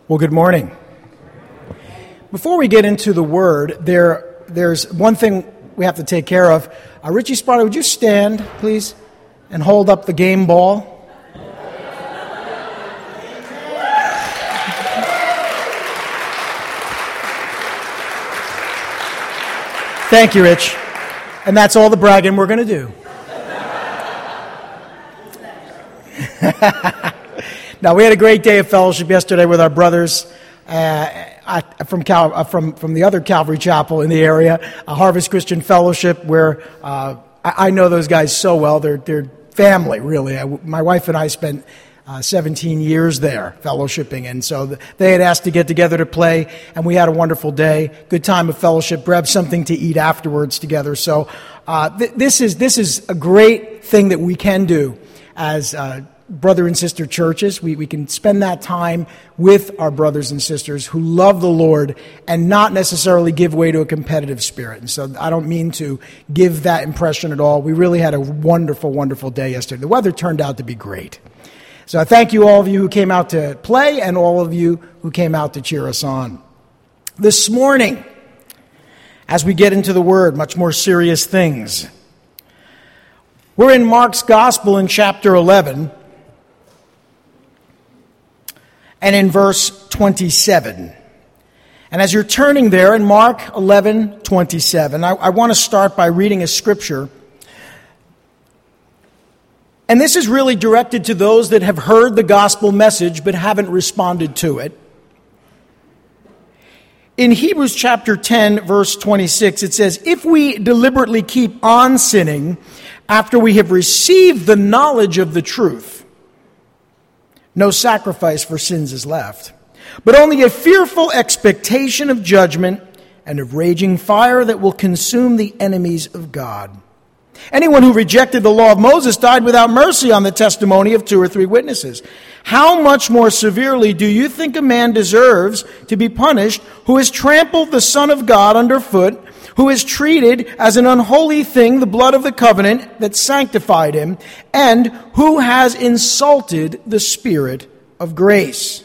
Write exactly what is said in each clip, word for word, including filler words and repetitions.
Well, good morning. Before we get into the Word, there, there's one thing we have to take care of. Uh, Richie Sparta, would you stand, please, and hold up the game ball? Thank you, Rich. And that's all the bragging we're going to do. Now, we had a great day of fellowship yesterday with our brothers uh, from Cal- uh, from from the other Calvary Chapel in the area, a Harvest Christian Fellowship, where uh, I-, I know those guys so well. They're they're family, really. I, my wife and I spent uh, seventeen years there fellowshipping, and so th- they had asked to get together to play, and we had a wonderful day, good time of fellowship. Grabbed something to eat afterwards together. So uh, th- this is this is a great thing that we can do as Uh, brother and sister churches. We we can spend that time with our brothers and sisters who love the Lord and not necessarily give way to a competitive spirit. And so I don't mean to give that impression at all. We really had a wonderful, wonderful day yesterday. The weather turned out to be great. So I thank you, all of you who came out to play and all of you who came out to cheer us on. This morning, as we get into the Word, much more serious things. We're in Mark's Gospel in chapter eleven. And in verse twenty-seven. And as you're turning there in Mark eleven twenty-seven, I, I want to start by reading a scripture. And this is really directed to those that have heard the gospel message but haven't responded to it. In Hebrews chapter ten, verse twenty-six, it says, "If we deliberately keep on sinning after we have received the knowledge of the truth, no sacrifice for sins is left, but only a fearful expectation of judgment and of raging fire that will consume the enemies of God. Anyone who rejected the law of Moses died without mercy on the testimony of two or three witnesses. How much more severely do you think a man deserves to be punished who has trampled the Son of God underfoot, who has treated as an unholy thing the blood of the covenant that sanctified him, and who has insulted the Spirit of grace?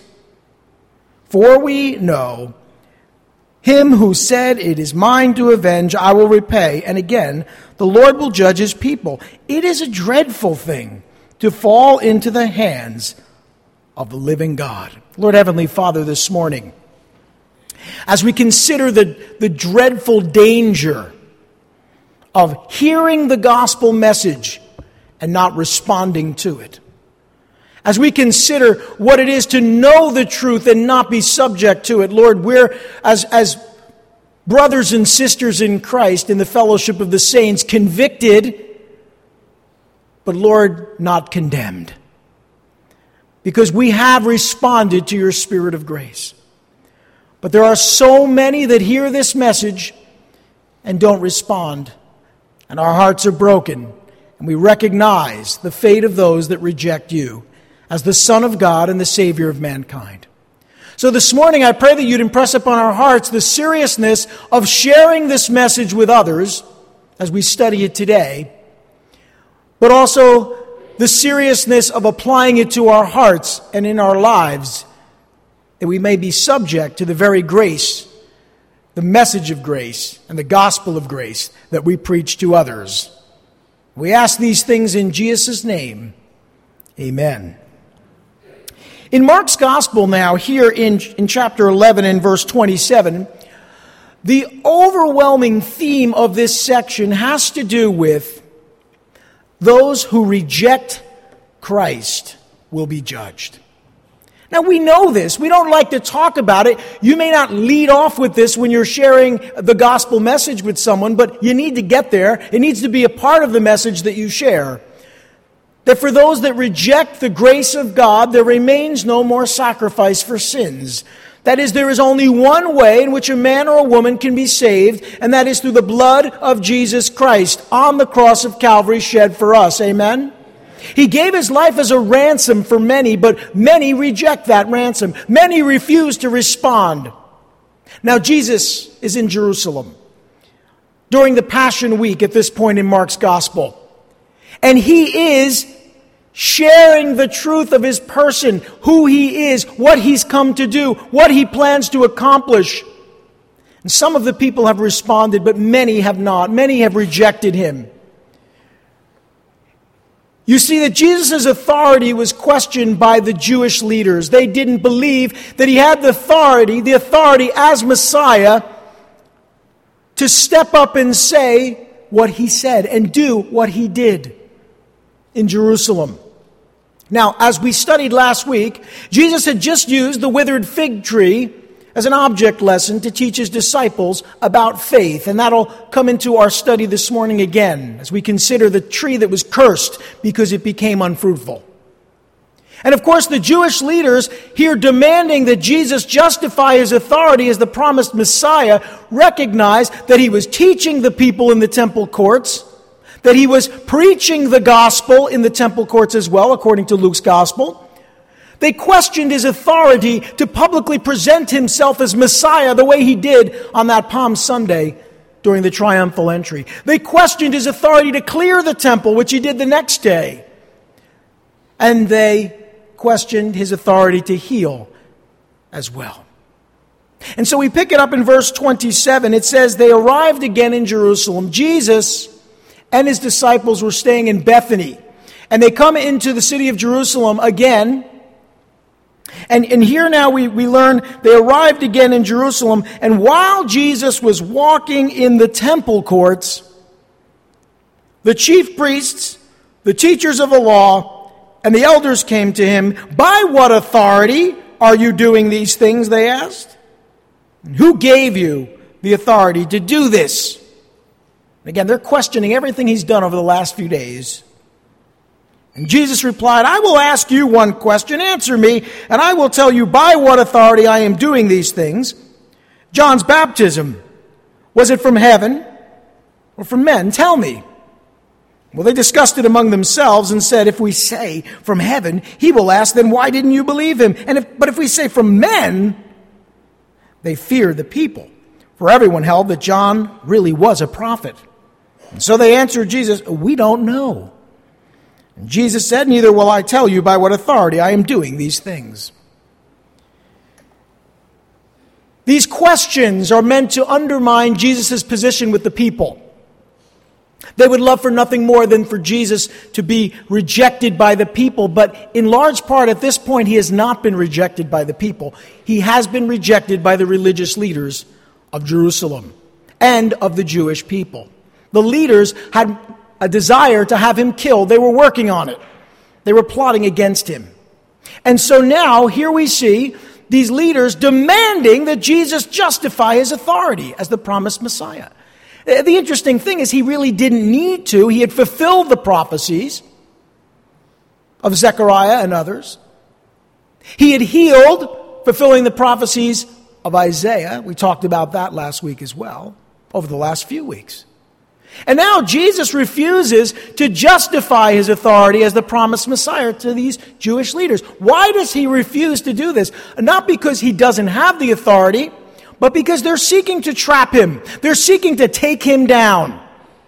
For we know him who said, 'It is mine to avenge, I will repay,' and again, the Lord will judge his people. It is a dreadful thing to fall into the hands of the living God." Lord Heavenly Father, this morning, as we consider the, the dreadful danger of hearing the gospel message and not responding to it, as we consider what it is to know the truth and not be subject to it, Lord, we're, as, as brothers and sisters in Christ, in the fellowship of the saints, convicted, but Lord, not condemned, because we have responded to your Spirit of grace. But there are so many that hear this message and don't respond. And our hearts are broken. And we recognize the fate of those that reject you as the Son of God and the Savior of mankind. So this morning, I pray that you'd impress upon our hearts the seriousness of sharing this message with others as we study it today, but also the seriousness of applying it to our hearts and in our lives, that we may be subject to the very grace, the message of grace, and the gospel of grace that we preach to others. We ask these things in Jesus' name. Amen. In Mark's gospel now, here in, in chapter eleven and verse twenty-seven, the overwhelming theme of this section has to do with those who reject Christ will be judged. Now, we know this. We don't like to talk about it. You may not lead off with this when you're sharing the gospel message with someone, but you need to get there. It needs to be a part of the message that you share. That for those that reject the grace of God, there remains no more sacrifice for sins. That is, there is only one way in which a man or a woman can be saved, and that is through the blood of Jesus Christ on the cross of Calvary shed for us. Amen? He gave his life as a ransom for many, but many reject that ransom. Many refuse to respond. Now, Jesus is in Jerusalem during the Passion Week at this point in Mark's Gospel. And he is sharing the truth of his person, who he is, what he's come to do, what he plans to accomplish. And some of the people have responded, but many have not. Many have rejected him. You see that Jesus' authority was questioned by the Jewish leaders. They didn't believe that he had the authority, the authority as Messiah, to step up and say what he said and do what he did in Jerusalem. Now, as we studied last week, Jesus had just used the withered fig tree as an object lesson to teach his disciples about faith. And that'll come into our study this morning again as we consider the tree that was cursed because it became unfruitful. And of course, the Jewish leaders here demanding that Jesus justify his authority as the promised Messiah recognized that he was teaching the people in the temple courts, that he was preaching the gospel in the temple courts as well, according to Luke's gospel. They questioned his authority to publicly present himself as Messiah the way he did on that Palm Sunday during the triumphal entry. They questioned his authority to clear the temple, which he did the next day. And they questioned his authority to heal as well. And so we pick it up in verse twenty-seven. It says, they arrived again in Jerusalem. Jesus and his disciples were staying in Bethany. And they come into the city of Jerusalem again. And, and here now we, we learn they arrived again in Jerusalem. And while Jesus was walking in the temple courts, the chief priests, the teachers of the law, and the elders came to him. By what authority are you doing these things, they asked. And who gave you the authority to do this? Again, they're questioning everything he's done over the last few days. And Jesus replied, I will ask you one question, answer me, and I will tell you by what authority I am doing these things. John's baptism, was it from heaven or from men? Tell me. Well, they discussed it among themselves and said, if we say from heaven, he will ask, then why didn't you believe him? And if, but if we say from men, they feared the people, for everyone held that John really was a prophet. And so they answered Jesus, we don't know. And Jesus said, neither will I tell you by what authority I am doing these things. These questions are meant to undermine Jesus' position with the people. They would love for nothing more than for Jesus to be rejected by the people. But in large part, at this point, he has not been rejected by the people. He has been rejected by the religious leaders of Jerusalem and of the Jewish people. The leaders had a desire to have him killed. They were working on it. They were plotting against him. And so now, here we see these leaders demanding that Jesus justify his authority as the promised Messiah. The interesting thing is he really didn't need to. He had fulfilled the prophecies of Zechariah and others. He had healed, fulfilling the prophecies of Isaiah. We talked about that last week as well, over the last few weeks. And now Jesus refuses to justify his authority as the promised Messiah to these Jewish leaders. Why does he refuse to do this? Not because he doesn't have the authority, but because they're seeking to trap him. They're seeking to take him down.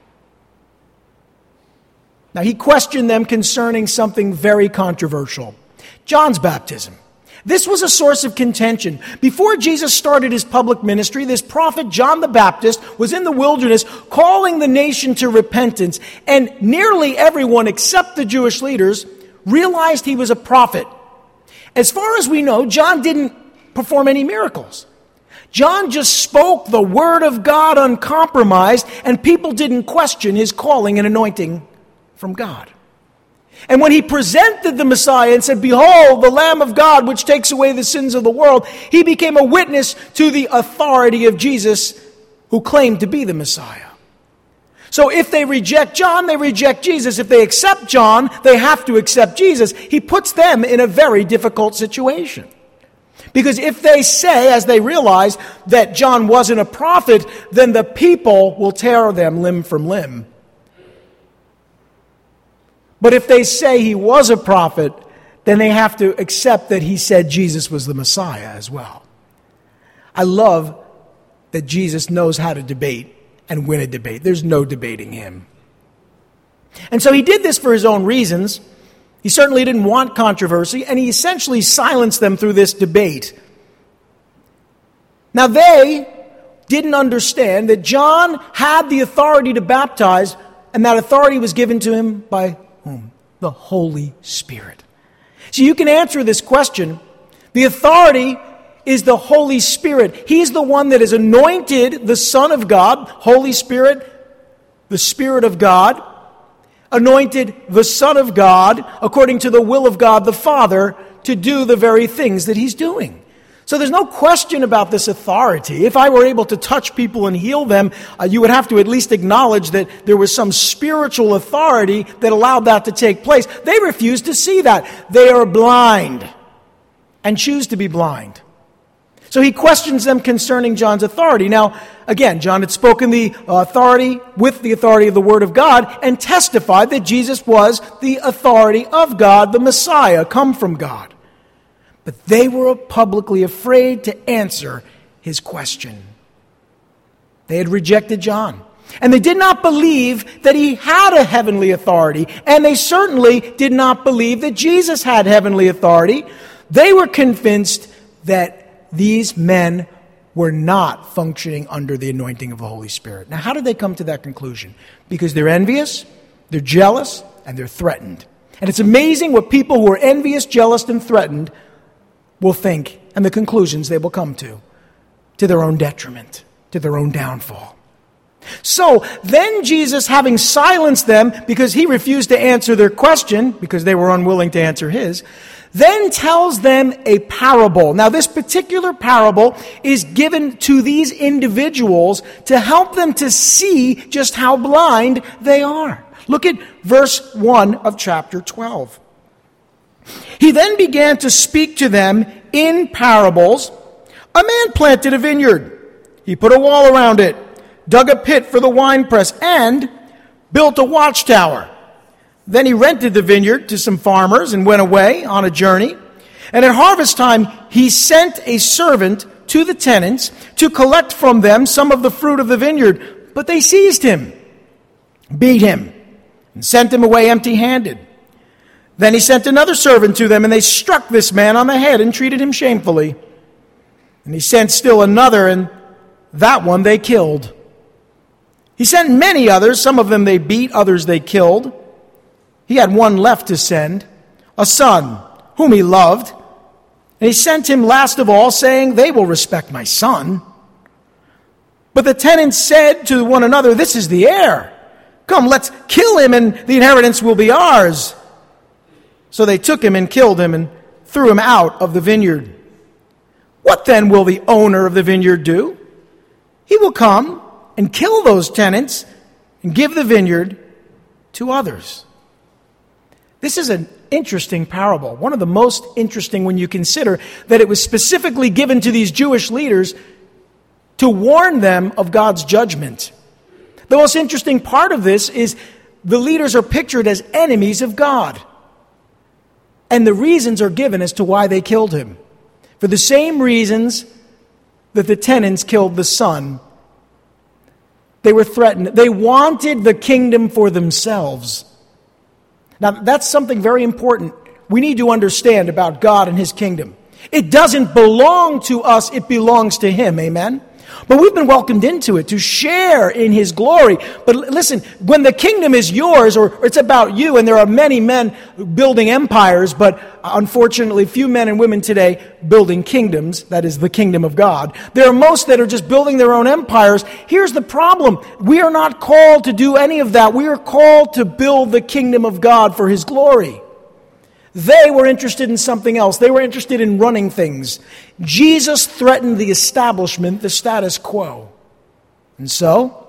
Now, he questioned them concerning something very controversial. John's baptism. This was a source of contention. Before Jesus started his public ministry, this prophet John the Baptist was in the wilderness calling the nation to repentance. And nearly everyone except the Jewish leaders realized he was a prophet. As far as we know, John didn't perform any miracles. John just spoke the word of God uncompromised, and people didn't question his calling and anointing from God. And when he presented the Messiah and said, behold, the Lamb of God, which takes away the sins of the world, he became a witness to the authority of Jesus, who claimed to be the Messiah. So if they reject John, they reject Jesus. If they accept John, they have to accept Jesus. He puts them in a very difficult situation. Because if they say, as they realize, that John wasn't a prophet, then the people will tear them limb from limb. But if they say he was a prophet, then they have to accept that he said Jesus was the Messiah as well. I love that Jesus knows how to debate and win a debate. There's no debating him. And so he did this for his own reasons. He certainly didn't want controversy, and he essentially silenced them through this debate. Now, they didn't understand that John had the authority to baptize, and that authority was given to him by whom? The Holy Spirit. So you can answer this question. The authority is the Holy Spirit. He's the one that has anointed the Son of God, Holy Spirit, the Spirit of God, anointed the Son of God according to the will of God the Father to do the very things that he's doing. So there's no question about this authority. If I were able to touch people and heal them, uh, you would have to at least acknowledge that there was some spiritual authority that allowed that to take place. They refuse to see that. They are blind and choose to be blind. So he questions them concerning John's authority. Now, again, John had spoken the authority with the authority of the Word of God and testified that Jesus was the authority of God, the Messiah, come from God. But they were publicly afraid to answer his question. They had rejected John. And they did not believe that he had a heavenly authority. And they certainly did not believe that Jesus had heavenly authority. They were convinced that these men were not functioning under the anointing of the Holy Spirit. Now, how did they come to that conclusion? Because they're envious, they're jealous, and they're threatened. And it's amazing what people who are envious, jealous, and threatened will think, and the conclusions they will come to, to their own detriment, to their own downfall. So then Jesus, having silenced them because he refused to answer their question, because they were unwilling to answer his, then tells them a parable. Now, this particular parable is given to these individuals to help them to see just how blind they are. Look at verse one of chapter twelve. He then began to speak to them in parables. A man planted a vineyard. He put a wall around it, dug a pit for the winepress, and built a watchtower. Then he rented the vineyard to some farmers and went away on a journey. And at harvest time, he sent a servant to the tenants to collect from them some of the fruit of the vineyard. But they seized him, beat him, and sent him away empty-handed. Then he sent another servant to them, and they struck this man on the head and treated him shamefully. And he sent still another, and that one they killed. He sent many others. Some of them they beat, others they killed. He had one left to send, a son whom he loved. And he sent him last of all, saying, "They will respect my son." But the tenants said to one another, "This is the heir. Come, let's kill him, and the inheritance will be ours." So they took him and killed him and threw him out of the vineyard. What then will the owner of the vineyard do? He will come and kill those tenants and give the vineyard to others. This is an interesting parable, one of the most interesting when you consider that it was specifically given to these Jewish leaders to warn them of God's judgment. The most interesting part of this is the leaders are pictured as enemies of God. And the reasons are given as to why they killed him. For the same reasons that the tenants killed the son. They were threatened. They wanted the kingdom for themselves. Now, that's something very important we need to understand about God and his kingdom. It doesn't belong to us, it belongs to him. Amen? But we've been welcomed into it to share in his glory. But listen, when the kingdom is yours, or it's about you, and there are many men building empires, but unfortunately few men and women today building kingdoms, that is the kingdom of God. There are most that are just building their own empires. Here's the problem. We are not called to do any of that. We are called to build the kingdom of God for his glory. They were interested in something else. They were interested in running things. Jesus threatened the establishment, the status quo. And so,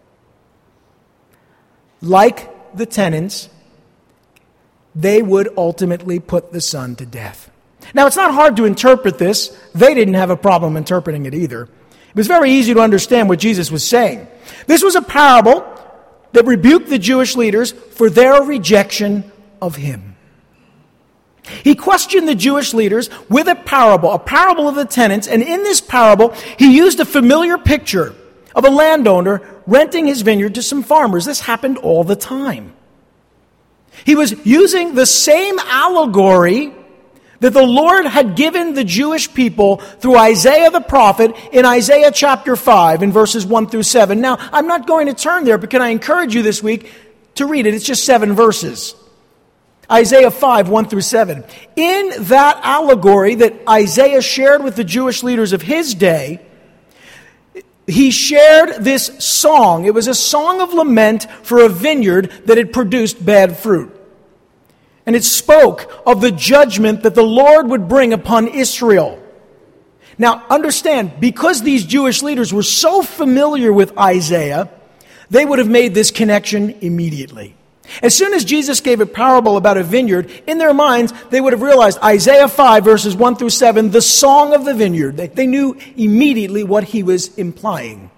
like the tenants, they would ultimately put the son to death. Now, it's not hard to interpret this. They didn't have a problem interpreting it either. It was very easy to understand what Jesus was saying. This was a parable that rebuked the Jewish leaders for their rejection of him. He questioned the Jewish leaders with a parable, a parable of the tenants, and in this parable, he used a familiar picture of a landowner renting his vineyard to some farmers. This happened all the time. He was using the same allegory that the Lord had given the Jewish people through Isaiah the prophet in Isaiah chapter five in verses one through seven. Now, I'm not going to turn there, but can I encourage you this week to read it? It's just seven verses. Isaiah five, one through seven. In that allegory that Isaiah shared with the Jewish leaders of his day, he shared this song. It was a song of lament for a vineyard that had produced bad fruit. And it spoke of the judgment that the Lord would bring upon Israel. Now, understand, because these Jewish leaders were so familiar with Isaiah, they would have made this connection immediately. As soon as Jesus gave a parable about a vineyard, in their minds, they would have realized Isaiah five, verses one through seven, the song of the vineyard. They, they knew immediately what he was implying.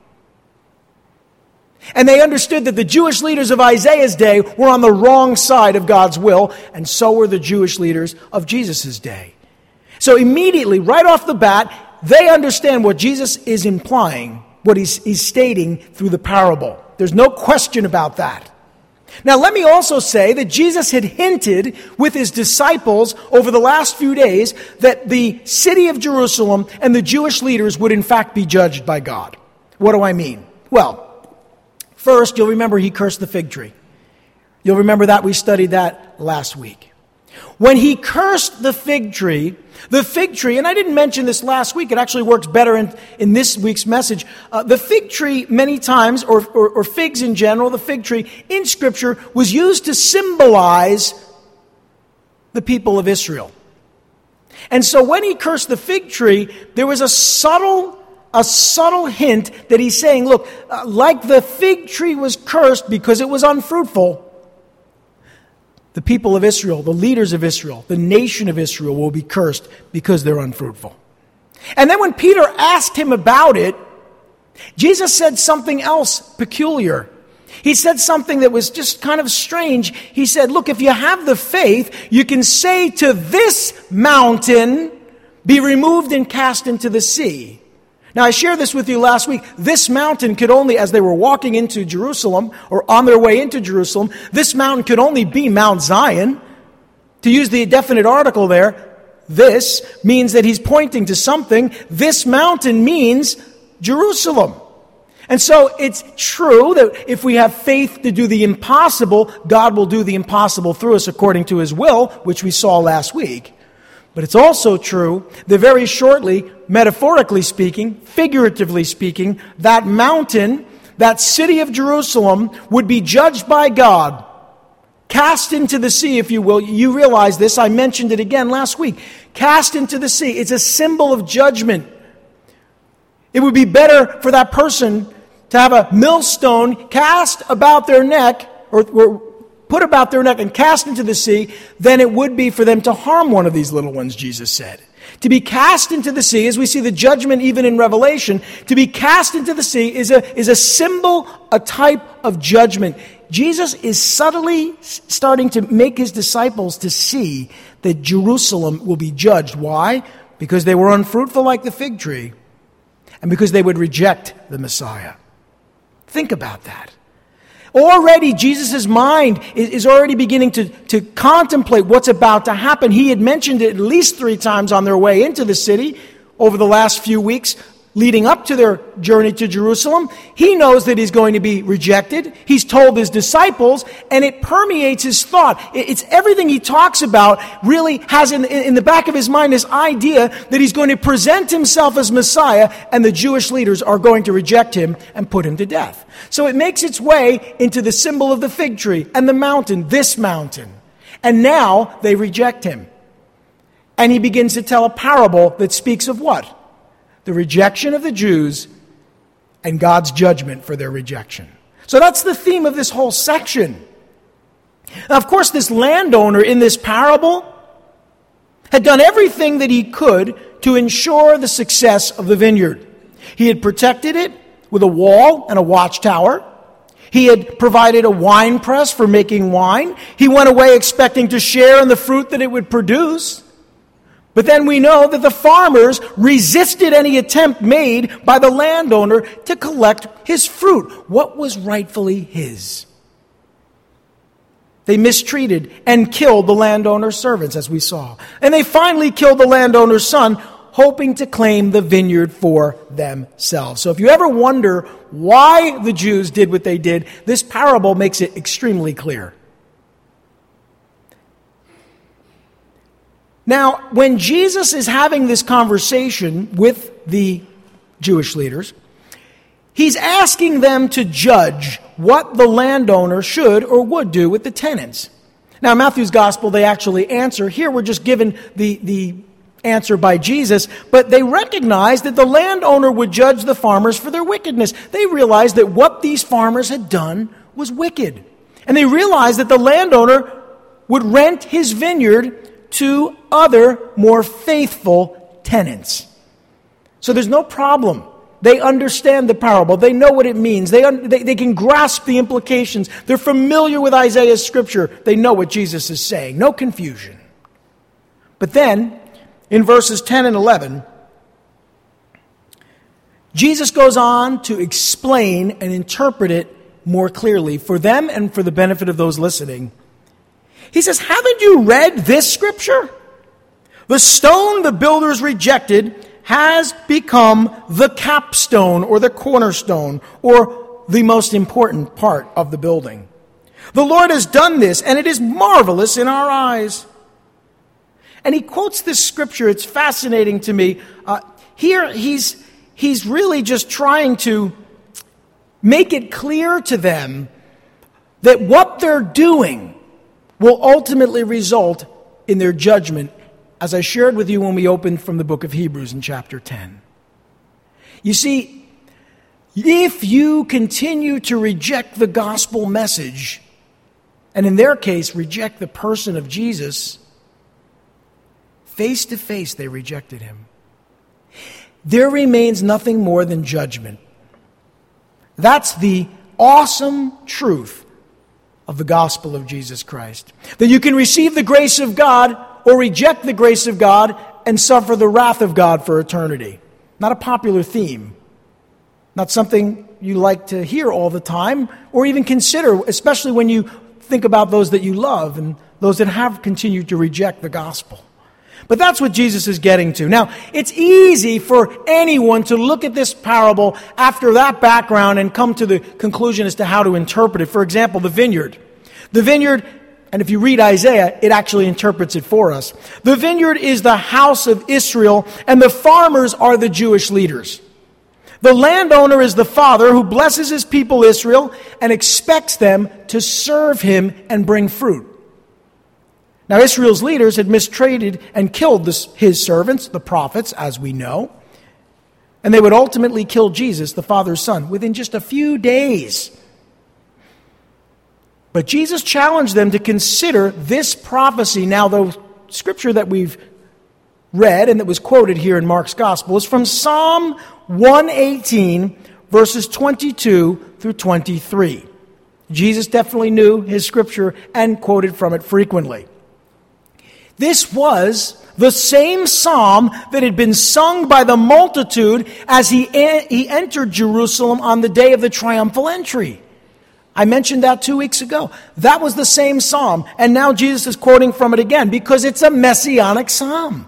And they understood that the Jewish leaders of Isaiah's day were on the wrong side of God's will, and so were the Jewish leaders of Jesus' day. So immediately, right off the bat, they understand what Jesus is implying, what he's, he's stating through the parable. There's no question about that. Now, let me also say that Jesus had hinted with his disciples over the last few days that the city of Jerusalem and the Jewish leaders would in fact be judged by God. What do I mean? Well, first, you'll remember he cursed the fig tree. You'll remember that we studied that last week. When he cursed the fig tree, the fig tree, and I didn't mention this last week, it actually works better in, in this week's message. Uh, the fig tree many times, or, or, or figs in general, the fig tree in Scripture was used to symbolize the people of Israel. And so when he cursed the fig tree, there was a subtle A subtle hint that he's saying, look, uh, like the fig tree was cursed because it was unfruitful, the people of Israel, the leaders of Israel, the nation of Israel will be cursed because they're unfruitful. And then when Peter asked him about it, Jesus said something else peculiar. He said something that was just kind of strange. He said, look, if you have the faith, you can say to this mountain, be removed and cast into the sea. Now, I shared this with you last week. This mountain could only, as they were walking into Jerusalem, or on their way into Jerusalem, this mountain could only be Mount Zion. To use the definite article there, this means that he's pointing to something. This mountain means Jerusalem. And so it's true that if we have faith to do the impossible, God will do the impossible through us according to his will, which we saw last week. But it's also true that very shortly, metaphorically speaking, figuratively speaking, that mountain, that city of Jerusalem, would be judged by God, cast into the sea, if you will. You realize this, I mentioned it again last week. Cast into the sea. It's a symbol of judgment. It would be better for that person to have a millstone cast about their neck, or, or put about their neck and cast into the sea, than it would be for them to harm one of these little ones, Jesus said. To be cast into the sea, as we see the judgment even in Revelation, to be cast into the sea is a, is a symbol, a type of judgment. Jesus is subtly starting to make his disciples to see that Jerusalem will be judged. Why? Because they were unfruitful like the fig tree, and because they would reject the Messiah. Think about that. Already, Jesus' mind is, is already beginning to, to contemplate what's about to happen. He had mentioned it at least three times on their way into the city over the last few weeks leading up to their journey to Jerusalem. He knows that he's going to be rejected. He's told his disciples, and it permeates his thought. It's everything he talks about really has in, in the back of his mind this idea that he's going to present himself as Messiah, and the Jewish leaders are going to reject him and put him to death. So it makes its way into the symbol of the fig tree and the mountain, this mountain. And now they reject him. And he begins to tell a parable that speaks of what? The rejection of the Jews and God's judgment for their rejection. So that's the theme of this whole section. Now, of course, this landowner in this parable had done everything that he could to ensure the success of the vineyard. He had protected it with a wall and a watchtower. He had provided a wine press for making wine. He went away expecting to share in the fruit that it would produce. But then we know that the farmers resisted any attempt made by the landowner to collect his fruit, what was rightfully his. They mistreated and killed the landowner's servants, as we saw. And they finally killed the landowner's son, hoping to claim the vineyard for themselves. So if you ever wonder why the Jews did what they did, this parable makes it extremely clear. Now, when Jesus is having this conversation with the Jewish leaders, he's asking them to judge what the landowner should or would do with the tenants. Now, in Matthew's gospel, they actually answer. Here we're just given the, the answer by Jesus, but they recognize that the landowner would judge the farmers for their wickedness. They realized that what these farmers had done was wicked. And they realized that the landowner would rent his vineyard to other, more faithful tenants. So there's no problem. They understand the parable. They know what it means. They, un- they, they can grasp the implications. They're familiar with Isaiah's scripture. They know what Jesus is saying. No confusion. But then, in verses ten and eleven, Jesus goes on to explain and interpret it more clearly for them and for the benefit of those listening. He says, haven't you read this scripture? The stone the builders rejected has become the capstone or the cornerstone or the most important part of the building. The Lord has done this, and it is marvelous in our eyes. And he quotes this scripture. It's fascinating to me. Uh, here he's, he's really just trying to make it clear to them that what they're doing will ultimately result in their judgment, as I shared with you when we opened from the book of Hebrews in chapter ten. You see, if you continue to reject the gospel message, and in their case, reject the person of Jesus, face to face they rejected him, there remains nothing more than judgment. That's the awesome truth of the gospel of Jesus Christ. That you can receive the grace of God or reject the grace of God and suffer the wrath of God for eternity. Not a popular theme. Not something you like to hear all the time or even consider, especially when you think about those that you love and those that have continued to reject the gospel. But that's what Jesus is getting to. Now, it's easy for anyone to look at this parable after that background and come to the conclusion as to how to interpret it. For example, the vineyard. The vineyard, and if you read Isaiah, it actually interprets it for us. The vineyard is the house of Israel, and the farmers are the Jewish leaders. The landowner is the father who blesses his people Israel and expects them to serve him and bring fruit. Now, Israel's leaders had mistreated and killed this, his servants, the prophets, as we know. And they would ultimately kill Jesus, the Father's Son, within just a few days. But Jesus challenged them to consider this prophecy. Now, the scripture that we've read and that was quoted here in Mark's Gospel is from Psalm one eighteen, verses twenty-two through twenty-three. Jesus definitely knew his scripture and quoted from it frequently. This was the same psalm that had been sung by the multitude as he, he entered Jerusalem on the day of the triumphal entry. I mentioned that two weeks ago. That was the same psalm, and now Jesus is quoting from it again because it's a messianic psalm.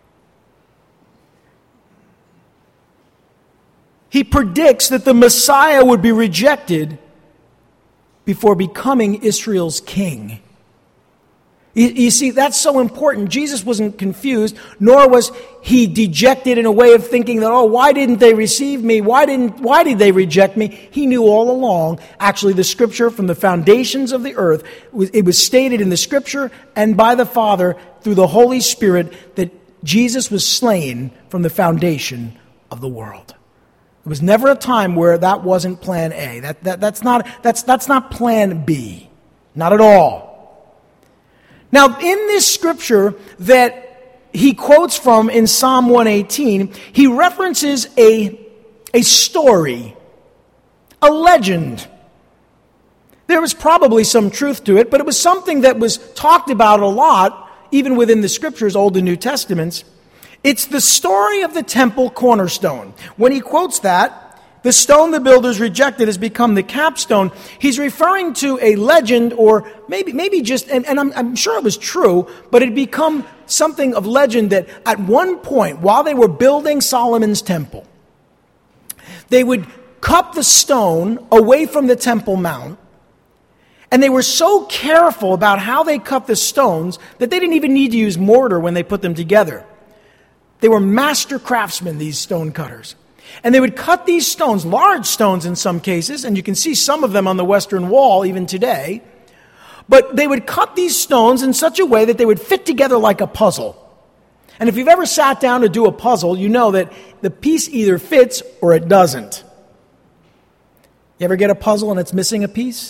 He predicts that the Messiah would be rejected before becoming Israel's king. You see, that's so important. Jesus wasn't confused, nor was he dejected in a way of thinking that, oh, why didn't they receive me? Why didn't, why did they reject me? He knew all along, actually, the scripture from the foundations of the earth, it was stated in the scripture and by the Father through the Holy Spirit that Jesus was slain from the foundation of the world. There was never a time where that wasn't plan A. That, that, that's not, that's, that's not plan B. Not at all. Now, in this scripture that he quotes from in Psalm one eighteen, he references a, a story, a legend. There was probably some truth to it, but it was something that was talked about a lot, even within the scriptures, Old and New Testaments. It's the story of the temple cornerstone. When he quotes that, the stone the builders rejected has become the capstone, he's referring to a legend, or maybe maybe just, and, and I'm, I'm sure it was true, but it had become something of legend that at one point, while they were building Solomon's temple, they would cut the stone away from the Temple Mount, and they were so careful about how they cut the stones that they didn't even need to use mortar when they put them together. They were master craftsmen, these stone cutters. And they would cut these stones, large stones in some cases, and you can see some of them on the Western Wall even today. But they would cut these stones in such a way that they would fit together like a puzzle. And if you've ever sat down to do a puzzle, you know that the piece either fits or it doesn't. You ever get a puzzle and it's missing a piece?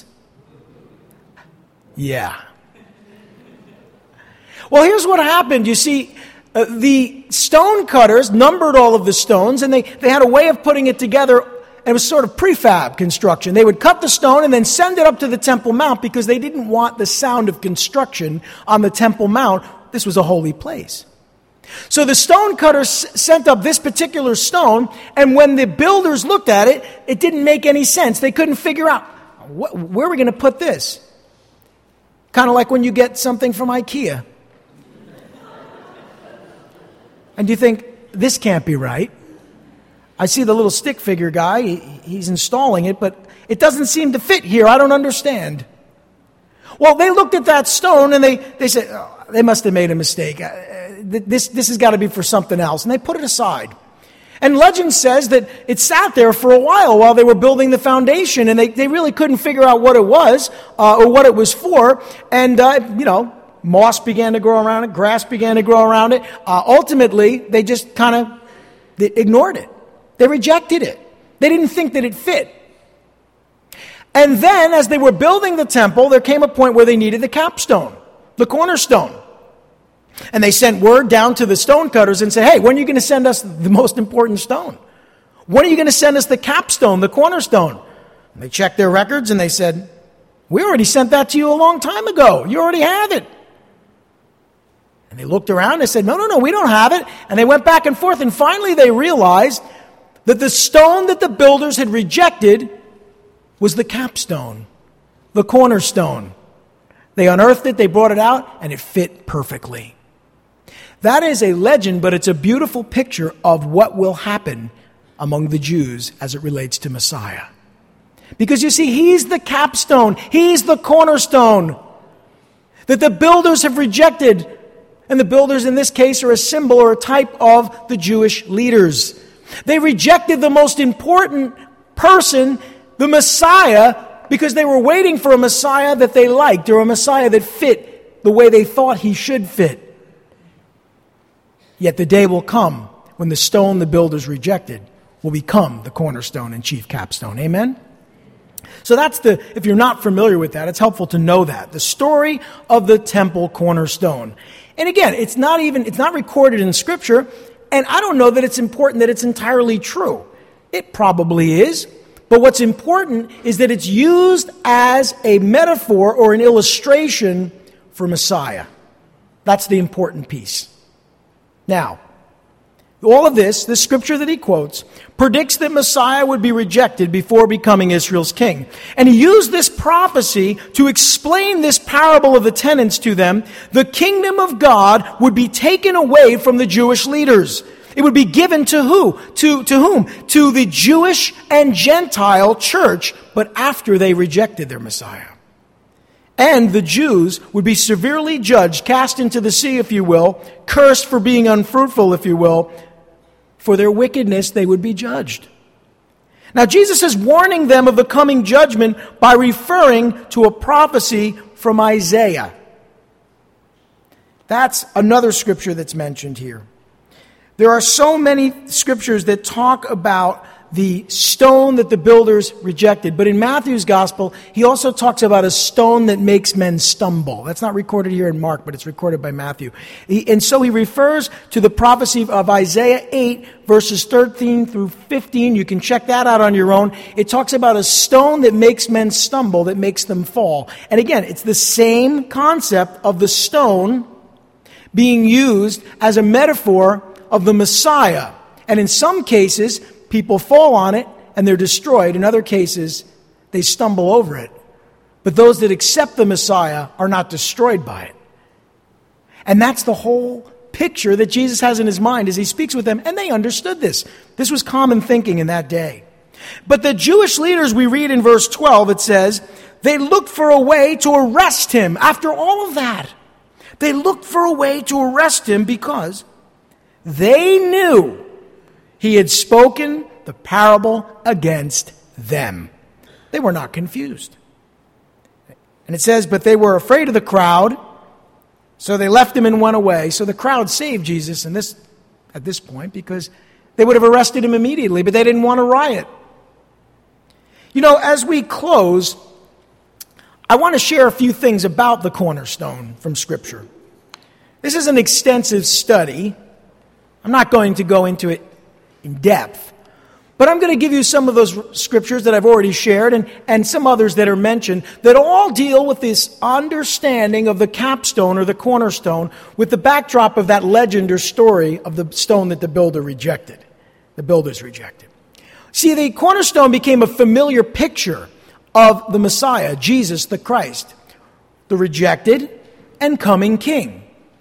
Yeah. Well, here's what happened. You see, Uh, the stone cutters numbered all of the stones, and they, they had a way of putting it together, and it was sort of prefab construction. They would cut the stone and then send it up to the Temple Mount because they didn't want the sound of construction on the Temple Mount. This was a holy place. So the stone cutters sent up this particular stone, and when the builders looked at it, it didn't make any sense. They couldn't figure out, what, where are we going to put this? Kind of like when you get something from IKEA. And you think, this can't be right. I see the little stick figure guy, he, he's installing it, but it doesn't seem to fit here. I don't understand. Well, they looked at that stone and they, they said, oh, they must have made a mistake. Uh, this, this has got to be for something else. And they put it aside. And legend says that it sat there for a while while they were building the foundation, and they, they really couldn't figure out what it was uh, or what it was for. And, uh, you know, moss began to grow around it. Grass began to grow around it. Uh, ultimately, they just kind of ignored it. They rejected it. They didn't think that it fit. And then, as they were building the temple, there came a point where they needed the capstone, the cornerstone. And they sent word down to the stone cutters and said, hey, when are you going to send us the most important stone? When are you going to send us the capstone, the cornerstone? And they checked their records and they said, we already sent that to you a long time ago. You already have it. And they looked around and they said, no, no, no, we don't have it. And they went back and forth, and finally they realized that the stone that the builders had rejected was the capstone, the cornerstone. They unearthed it, they brought it out, and it fit perfectly. That is a legend, but it's a beautiful picture of what will happen among the Jews as it relates to Messiah. Because you see, he's the capstone, he's the cornerstone that the builders have rejected. And the builders in this case are a symbol or a type of the Jewish leaders. They rejected the most important person, the Messiah, because they were waiting for a Messiah that they liked, or a Messiah that fit the way they thought he should fit. Yet the day will come when the stone the builders rejected will become the cornerstone and chief capstone. Amen? So that's the, if you're not familiar with that, it's helpful to know that. The story of the temple cornerstone. And again, it's not even, it's not recorded in Scripture, and I don't know that it's important that it's entirely true. It probably is, but what's important is that it's used as a metaphor or an illustration for Messiah. That's the important piece. Now, all of this, this scripture that he quotes, predicts that Messiah would be rejected before becoming Israel's king. And he used this prophecy to explain this parable of the tenants to them. The kingdom of God would be taken away from the Jewish leaders. It would be given to who? To, to whom? To the Jewish and Gentile church, but after they rejected their Messiah. And the Jews would be severely judged, cast into the sea, if you will, cursed for being unfruitful, if you will. For their wickedness, they would be judged. Now, Jesus is warning them of the coming judgment by referring to a prophecy from Isaiah. That's another scripture that's mentioned here. There are so many scriptures that talk about the stone that the builders rejected. But in Matthew's gospel, he also talks about a stone that makes men stumble. That's not recorded here in Mark, but it's recorded by Matthew. He, and so he refers to the prophecy of Isaiah eight, verses thirteen through fifteen. You can check that out on your own. It talks about a stone that makes men stumble, that makes them fall. And again, it's the same concept of the stone being used as a metaphor of the Messiah. And in some cases, people fall on it and they're destroyed. In other cases, they stumble over it. But those that accept the Messiah are not destroyed by it. And that's the whole picture that Jesus has in his mind as he speaks with them, and they understood this. This was common thinking in that day. But the Jewish leaders, we read in verse twelve, it says, they looked for a way to arrest him. After all of that, they looked for a way to arrest him because they knew he had spoken the parable against them. They were not confused. And it says, but they were afraid of the crowd, so they left him and went away. So the crowd saved Jesus in this, at this point because they would have arrested him immediately, but they didn't want a riot. You know, as we close, I want to share a few things about the cornerstone from Scripture. This is an extensive study. I'm not going to go into it in depth, but I'm going to give you some of those scriptures that I've already shared and, and some others that are mentioned that all deal with this understanding of the capstone or the cornerstone with the backdrop of that legend or story of the stone that the builder rejected, the builders rejected. See, the cornerstone became a familiar picture of the Messiah, Jesus the Christ, the rejected and coming King.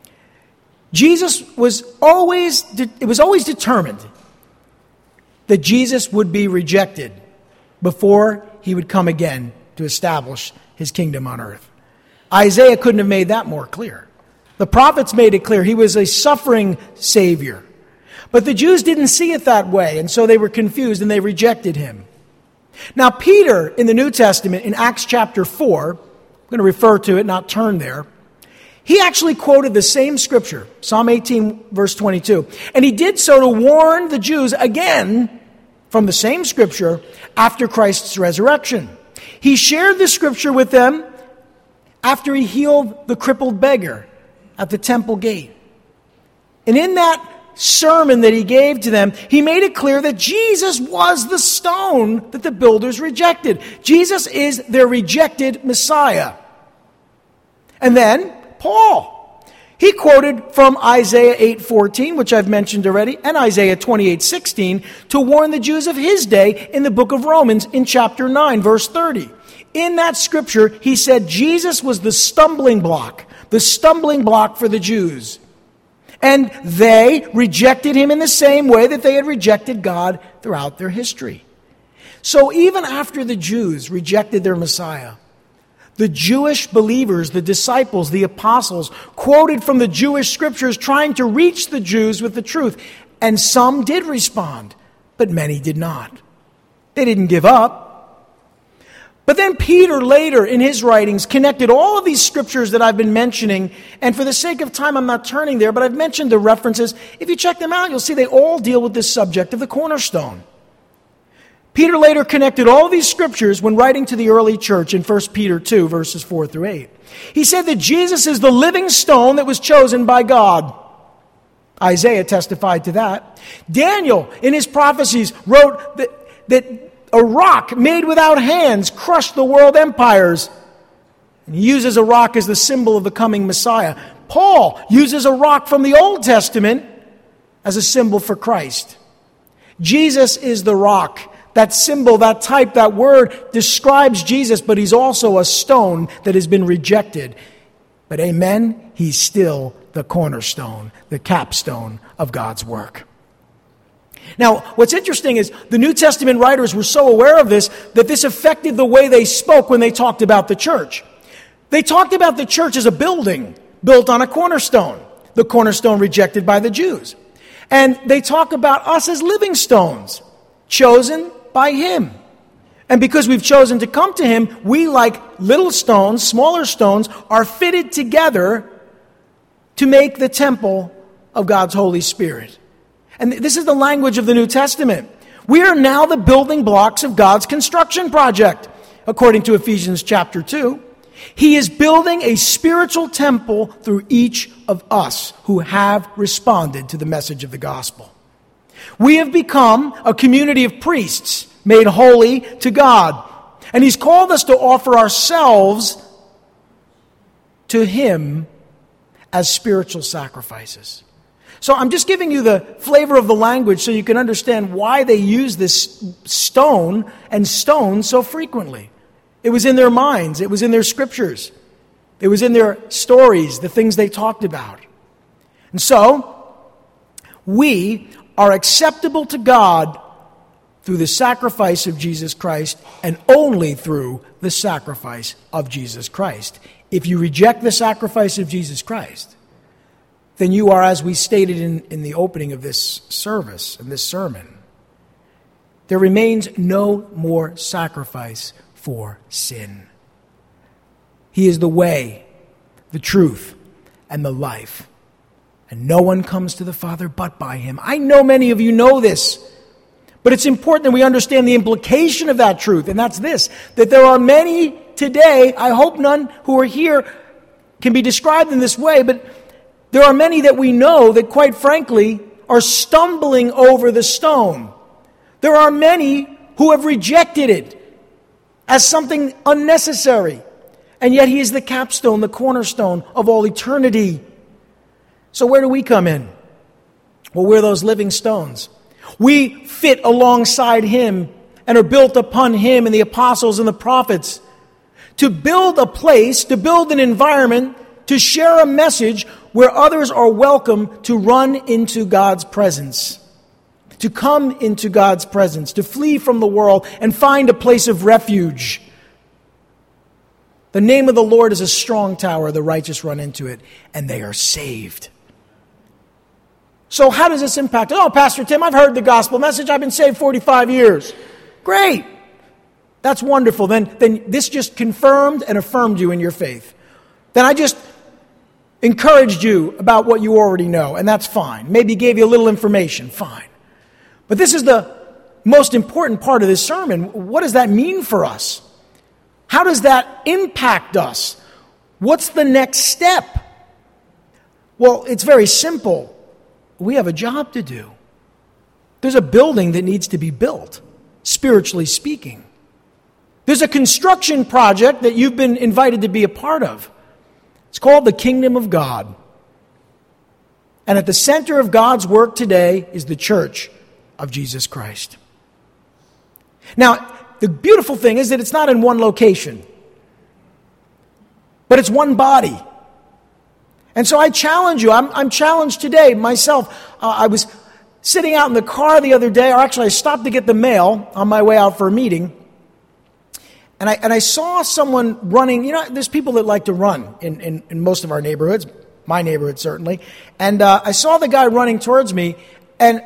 Jesus was always, it was always determined that Jesus would be rejected before he would come again to establish his kingdom on earth. Isaiah couldn't have made that more clear. The prophets made it clear he was a suffering Savior. But the Jews didn't see it that way, and so they were confused and they rejected him. Now, Peter in the New Testament, in Acts chapter four, I'm going to refer to it, not turn there, he actually quoted the same scripture, Psalm eighteen, verse twenty-two. And he did so to warn the Jews again from the same scripture after Christ's resurrection. He shared the scripture with them after he healed the crippled beggar at the temple gate. And in that sermon that he gave to them, he made it clear that Jesus was the stone that the builders rejected. Jesus is their rejected Messiah. And then Paul, he quoted from Isaiah eight fourteen, which I've mentioned already, and Isaiah twenty-eight sixteen to warn the Jews of his day in the book of Romans in chapter nine, verse thirty. In that scripture, he said Jesus was the stumbling block, the stumbling block for the Jews. And they rejected him in the same way that they had rejected God throughout their history. So even after the Jews rejected their Messiah, the Jewish believers, the disciples, the apostles, quoted from the Jewish scriptures trying to reach the Jews with the truth. And some did respond, but many did not. They didn't give up. But then Peter later in his writings connected all of these scriptures that I've been mentioning. And for the sake of time, I'm not turning there, but I've mentioned the references. If you check them out, you'll see they all deal with this subject of the cornerstone. Peter later connected all these scriptures when writing to the early church in First Peter two, verses four through eight. He said that Jesus is the living stone that was chosen by God. Isaiah testified to that. Daniel, in his prophecies, wrote that, that a rock made without hands crushed the world empires. And he uses a rock as the symbol of the coming Messiah. Paul uses a rock from the Old Testament as a symbol for Christ. Jesus is the rock. That symbol, that type, that word describes Jesus, but he's also a stone that has been rejected. But amen, he's still the cornerstone, the capstone of God's work. Now, what's interesting is the New Testament writers were so aware of this that this affected the way they spoke when they talked about the church. They talked about the church as a building built on a cornerstone, the cornerstone rejected by the Jews. And they talk about us as living stones, chosen by him. And because we've chosen to come to him, we, like little stones, smaller stones, are fitted together to make the temple of God's Holy Spirit. And this is the language of the New Testament. We are now the building blocks of God's construction project, according to Ephesians chapter two. He is building a spiritual temple through each of us who have responded to the message of the gospel. We have become a community of priests made holy to God. And he's called us to offer ourselves to him as spiritual sacrifices. So I'm just giving you the flavor of the language so you can understand why they use this stone and stone so frequently. It was in their minds. It was in their scriptures. It was in their stories, the things they talked about. And so, we are acceptable to God through the sacrifice of Jesus Christ and only through the sacrifice of Jesus Christ. If you reject the sacrifice of Jesus Christ, then you are, as we stated in, in the opening of this service, in this sermon, there remains no more sacrifice for sin. He is the way, the truth, and the life. And no one comes to the Father but by him. I know many of you know this, but it's important that we understand the implication of that truth, and that's this, that there are many today, I hope none who are here can be described in this way, but there are many that we know that, quite frankly, are stumbling over the stone. There are many who have rejected it as something unnecessary, and yet he is the capstone, the cornerstone of all eternity. So where do we come in? Well, we're those living stones. We fit alongside him and are built upon him and the apostles and the prophets to build a place, to build an environment, to share a message where others are welcome to run into God's presence, to come into God's presence, to flee from the world and find a place of refuge. The name of the Lord is a strong tower. The righteous run into it, and they are saved. So how does this impact? Oh, Pastor Tim, I've heard the gospel message. I've been saved forty-five years. Great. That's wonderful. Then, then this just confirmed and affirmed you in your faith. Then I just encouraged you about what you already know, and that's fine. Maybe gave you a little information. Fine. But this is the most important part of this sermon. What does that mean for us? How does that impact us? What's the next step? Well, it's very simple. We have a job to do. There's a building that needs to be built, spiritually speaking. There's a construction project that you've been invited to be a part of. It's called the Kingdom of God. And at the center of God's work today is the church of Jesus Christ. Now, the beautiful thing is that it's not in one location, but it's one body. And so I challenge you. I'm, I'm challenged today myself. Uh, I was sitting out in the car the other day, or actually I stopped to get the mail on my way out for a meeting. And I, and I saw someone running. You know, there's people that like to run in, in, in most of our neighborhoods, my neighborhood certainly. And uh, I saw the guy running towards me, and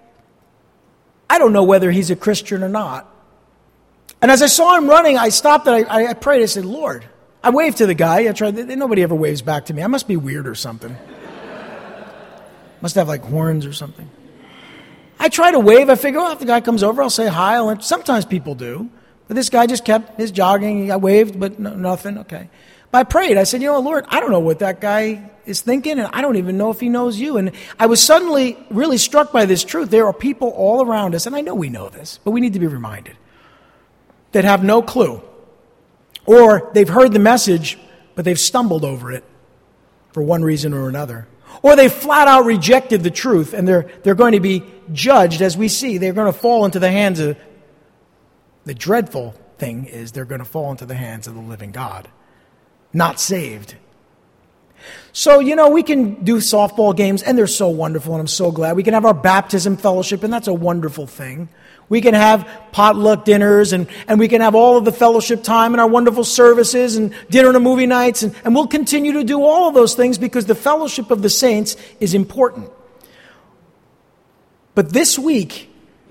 I don't know whether he's a Christian or not. And as I saw him running, I stopped and I, I prayed. I said, Lord. I waved to the guy. I tried. Nobody ever waves back to me. I must be weird or something. Must have like horns or something. I try to wave. I figure, well, if the guy comes over, I'll say hi. I'll, sometimes people do. But this guy just kept his jogging. I waved, but no, nothing. Okay. But I prayed. I said, you know, Lord, I don't know what that guy is thinking, and I don't even know if he knows you. And I was suddenly really struck by this truth. There are people all around us, and I know we know this, but we need to be reminded, that have no clue. Or they've heard the message, but they've stumbled over it for one reason or another. Or they flat out rejected the truth, and they're, they're going to be judged, as we see. They're going to fall into the hands of, the dreadful thing is they're going to fall into the hands of the living God, not saved. So, you know, we can do softball games, and they're so wonderful, and I'm so glad. We can have our baptism fellowship, and that's a wonderful thing. We can have potluck dinners, and, and we can have all of the fellowship time and our wonderful services and dinner and movie nights, and, and we'll continue to do all of those things because the fellowship of the saints is important. But this week,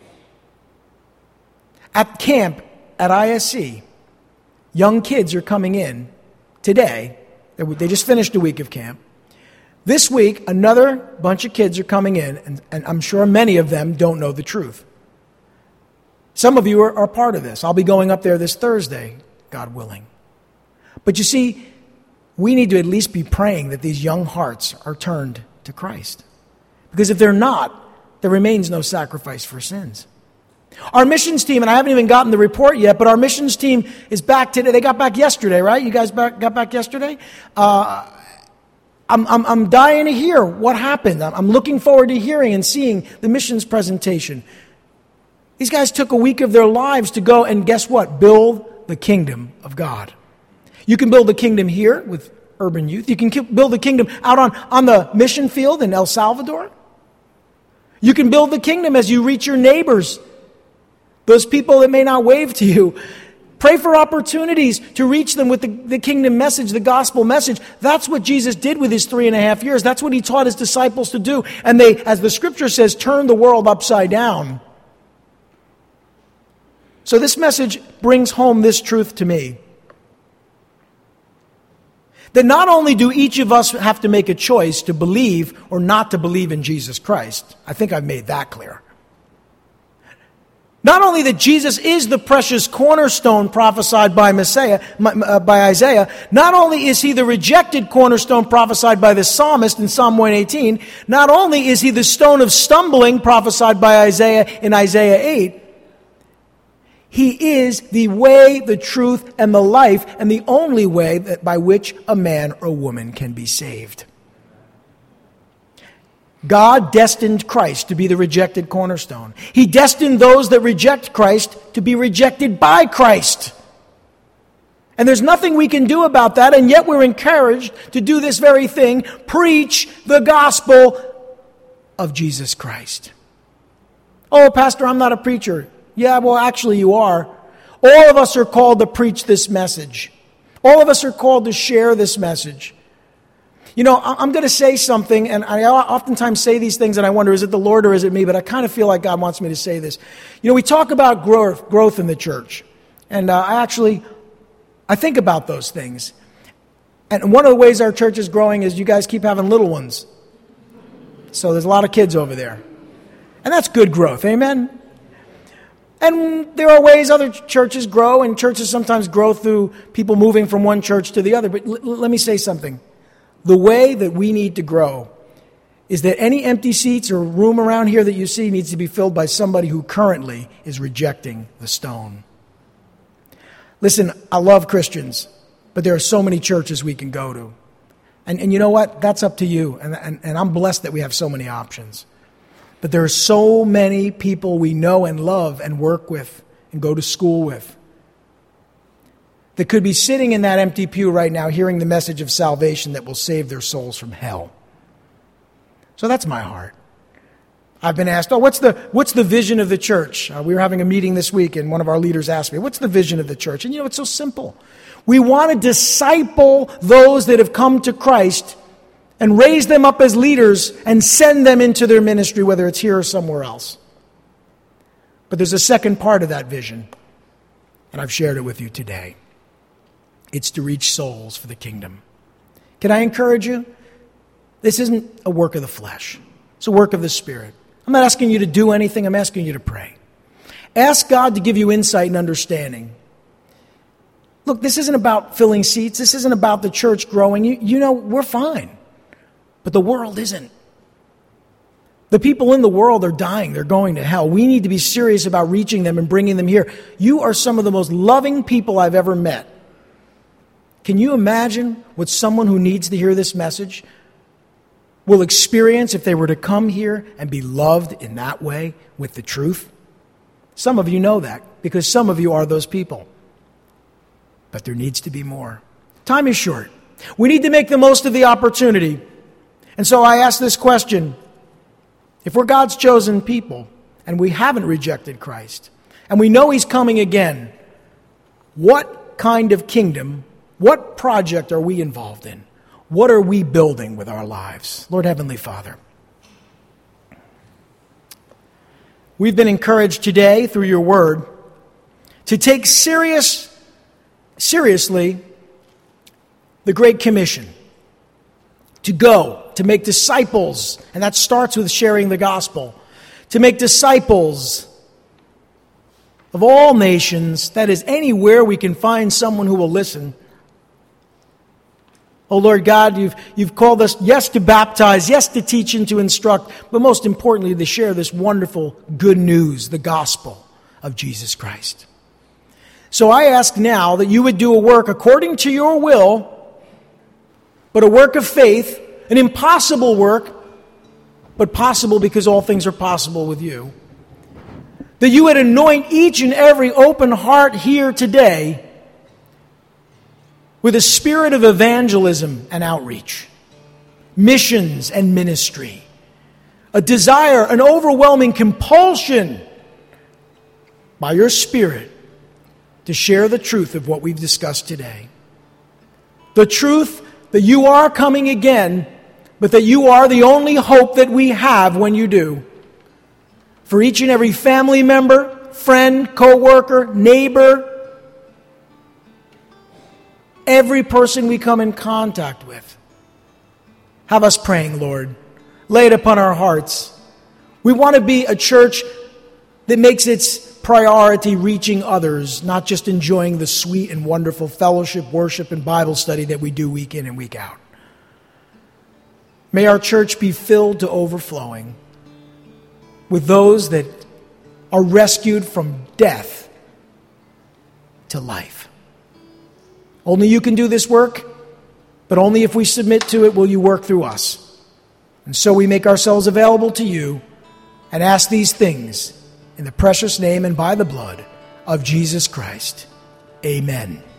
at camp at I S C, young kids are coming in today. They just finished a week of camp. This week, another bunch of kids are coming in, and, and I'm sure many of them don't know the truth. Some of you are, are part of this. I'll be going up there this Thursday, God willing. But you see, we need to at least be praying that these young hearts are turned to Christ. Because if they're not, there remains no sacrifice for sins. Our missions team, and I haven't even gotten the report yet, but our missions team is back today. They got back yesterday, right? You guys back, got back yesterday? Uh, I'm, I'm, I'm dying to hear what happened. I'm, I'm looking forward to hearing and seeing the missions presentation. These guys took a week of their lives to go and guess what? Build the kingdom of God. You can build the kingdom here with urban youth. You can build the kingdom out on, on the mission field in El Salvador. You can build the kingdom as you reach your neighbors, those people that may not wave to you. Pray for opportunities to reach them with the, the kingdom message, the gospel message. That's what Jesus did with his three and a half years. That's what he taught his disciples to do. And they, as the scripture says, turned the world upside down. So this message brings home this truth to me. That not only do each of us have to make a choice to believe or not to believe in Jesus Christ. I think I've made that clear. Not only that Jesus is the precious cornerstone prophesied by Messiah, by Isaiah, not only is he the rejected cornerstone prophesied by the psalmist in Psalm one eighteen, not only is he the stone of stumbling prophesied by Isaiah in Isaiah eight, he is the way, the truth, and the life, and the only way that by which a man or woman can be saved. God destined Christ to be the rejected cornerstone. He destined those that reject Christ to be rejected by Christ. And there's nothing we can do about that, and yet we're encouraged to do this very thing, preach the gospel of Jesus Christ. Oh, Pastor, I'm not a preacher. Yeah, well, actually you are. All of us are called to preach this message. All of us are called to share this message. You know, I'm going to say something, and I oftentimes say these things, and I wonder, is it the Lord or is it me? But I kind of feel like God wants me to say this. You know, we talk about growth, growth in the church. And uh, I actually, I think about those things. And one of the ways our church is growing is you guys keep having little ones. So there's a lot of kids over there. And that's good growth, amen? And there are ways other churches grow, and churches sometimes grow through people moving from one church to the other. But l- let me say something. The way that we need to grow is that any empty seats or room around here that you see needs to be filled by somebody who currently is rejecting the stone. Listen, I love Christians, but there are so many churches we can go to. And, and you know what? That's up to you. And, and, and I'm blessed that we have so many options. But there are so many people we know and love and work with and go to school with that could be sitting in that empty pew right now hearing the message of salvation that will save their souls from hell. So that's my heart. I've been asked, oh, what's the what's the vision of the church? Uh, we were having a meeting this week, and one of our leaders asked me, what's the vision of the church? And you know, it's so simple. We want to disciple those that have come to Christ and raise them up as leaders and send them into their ministry, whether it's here or somewhere else. But there's a second part of that vision, and I've shared it with you today. It's to reach souls for the kingdom. Can I encourage you? This isn't a work of the flesh. It's a work of the Spirit. I'm not asking you to do anything. I'm asking you to pray. Ask God to give you insight and understanding. Look, this isn't about filling seats. This isn't about the church growing. You, you know, we're fine. But the world isn't. The people in the world are dying. They're going to hell. We need to be serious about reaching them and bringing them here. You are some of the most loving people I've ever met. Can you imagine what someone who needs to hear this message will experience if they were to come here and be loved in that way with the truth? Some of you know that because some of you are those people. But there needs to be more. Time is short. We need to make the most of the opportunity. And so I ask this question. If we're God's chosen people and we haven't rejected Christ and we know He's coming again, what kind of kingdom, what project are we involved in? What are we building with our lives? Lord Heavenly Father, we've been encouraged today through your word to take serious, seriously the Great Commission. To go, to make disciples, and that starts with sharing the gospel. To make disciples of all nations, that is anywhere we can find someone who will listen. Oh Lord God, you've, you've called us, yes, to baptize, yes, to teach and to instruct, but most importantly, to share this wonderful good news, the gospel of Jesus Christ. So I ask now that you would do a work according to your will, but a work of faith an impossible work, but possible because all things are possible with you. That you would anoint each and every open heart here today with a spirit of evangelism and outreach, missions and ministry, a desire, an overwhelming compulsion by your Spirit to share the truth of what we've discussed today. The truth that you are coming again, but that you are the only hope that we have when you do. For each and every family member, friend, co-worker, neighbor, every person we come in contact with. Have us praying, Lord. Lay it upon our hearts. We want to be a church that makes its priority reaching others, not just enjoying the sweet and wonderful fellowship, worship, and Bible study that we do week in and week out. May our church be filled to overflowing with those that are rescued from death to life. Only you can do this work, but only if we submit to it will you work through us. And so we make ourselves available to you and ask these things in the precious name and by the blood of Jesus Christ. Amen.